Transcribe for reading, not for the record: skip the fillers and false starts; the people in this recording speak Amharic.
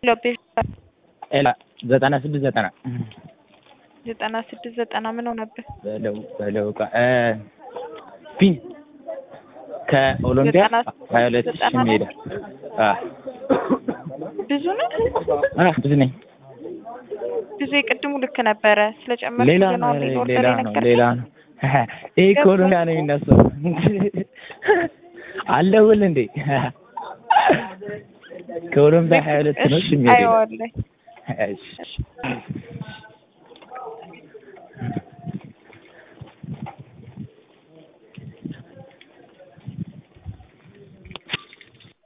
ሎቤስ ኤላ 9690 9690 ምን ሆነብህ? በለው ፒን ከኦሎምፒያ 22 ሜዳ ብዙ ነው። ብዙ ነኝ። ብዙ የቅድሙ ልክ ነበረ ስለጨመረ ሌላ ነው። ይሄ ከኦሎምፒያ ነው የሚነሳው አለውል እንዴ ከኦሎምፒያ 22 ነው የሚሄደው። አይወለ